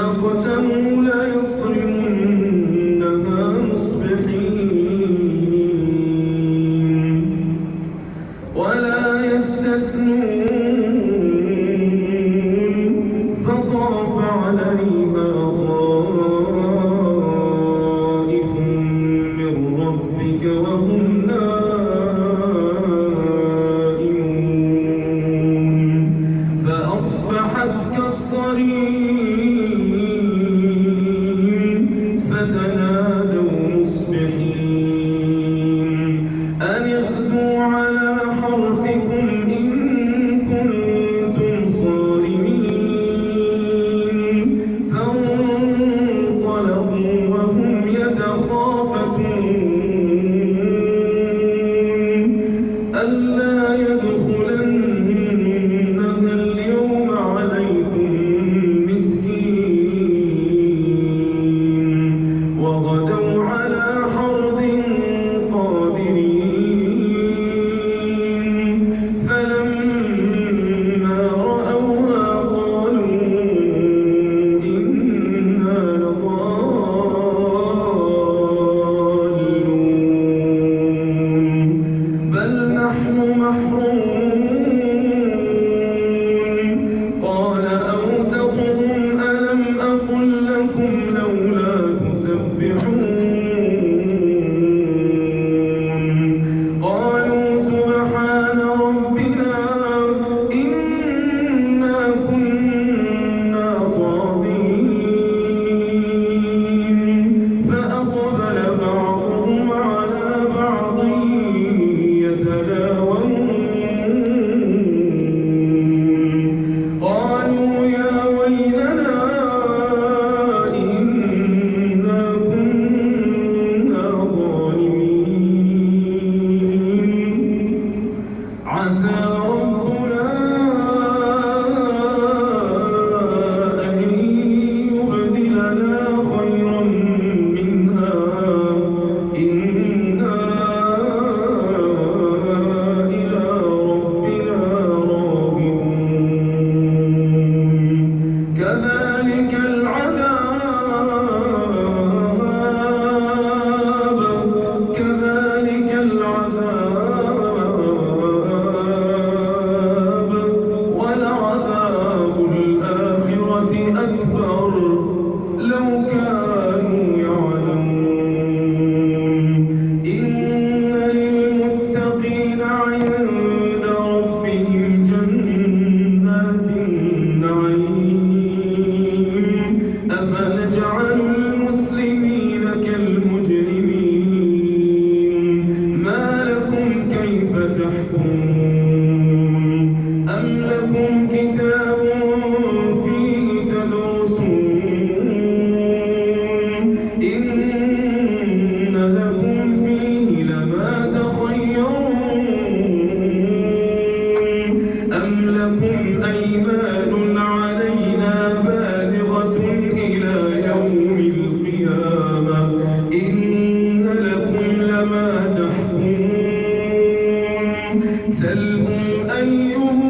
أقسموا ليصرمنها مصبحين ولا يستثنون فطاف عليها طائف من ربك وهم نائمون فأصبحت كالصريم فتنادوا مصبحين أن اغدوا على حرثكم إن كنتم صارمين فانطلقوا وهم يتخافتون ألا يدخلنها اليوم عليكم مسكين وغدوا على حرد قادرين فلما رأوها قالوا إنا لضالون بل نحن محرومون قال أوسطهم ألم أقل لكم لولا تسبحون قالوا سبحان ربنا إنا كنا طاغين فأقبل بعضهم على بعض يتلاومون قالوا يا ويلنا إنا كنا ظالمين عسى ربنا أن يبدلنا خيرا منها إنا إلى ربنا راغبون كذلك العذاب ولعذاب الآخرة أكبر لو كانوا يعلمون إن للمتقين عند ربهم جنات النعيم أفنجعل المسلمين كالمجرمين ما لكم كيف تحكمون أم لكم كتاب فيه تدرسون إن لكم فيه لما تخيرون أم لكم أيمان علينا بالغة إلى يوم القيامة إن لكم لما تحكمون سلهم أيهم